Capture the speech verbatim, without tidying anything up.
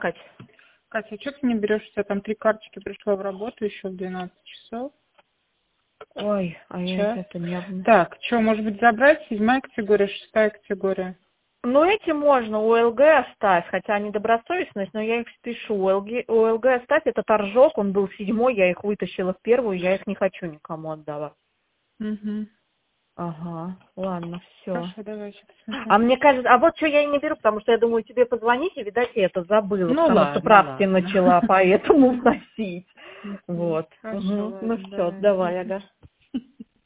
Кать. Катя, а что ты не берешь? У тебя там три карточки пришло в работу еще в двенадцать часов. Ой, а я Час. это не... Так, что, может быть, забрать? Седьмая категория, шестая категория. Ну, эти можно, у ЛГ оставь, хотя они добросовестность, но я их спешу. У ЛГ, у ЛГ оставь, это торжок, он был седьмой, я их вытащила в первую, я их не хочу никому отдавать. Угу. Ага, ладно, все. Хорошо, давай сейчас посмотрим. А мне кажется, а вот что я и не беру, потому что я думаю, тебе позвонить, и, видать, я это забыла, Ну потому ладно, что правки ладно. начала, поэтому вносить. Мгм. Вот. Хорошо, Угу. Ну ладно, все, давай. давай, Мгм. ага.